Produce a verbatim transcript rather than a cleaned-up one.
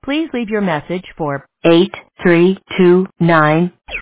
Please leave your message for eight three two nine.